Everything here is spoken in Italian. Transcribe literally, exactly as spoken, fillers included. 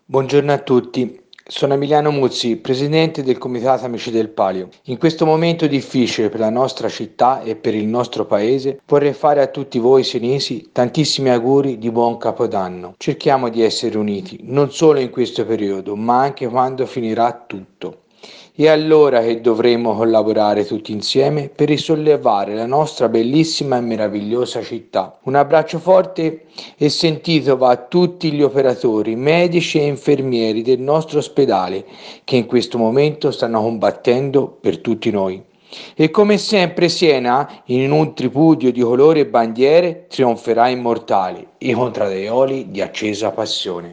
Buongiorno a tutti, sono Emiliano Muzzi, presidente del Comitato Amici del Palio. In questo momento difficile per la nostra città e per il nostro paese, vorrei fare a tutti voi senesi tantissimi auguri di buon Capodanno. Cerchiamo di essere uniti, non solo in questo periodo, ma anche quando finirà tutto. È allora che dovremo collaborare tutti insieme per risollevare la nostra bellissima e meravigliosa città. Un abbraccio forte e sentito va a tutti gli operatori, medici e infermieri del nostro ospedale che in questo momento stanno combattendo per tutti noi. E come sempre Siena, in un tripudio di colori e bandiere, trionferà immortale, i contradaioli di accesa passione.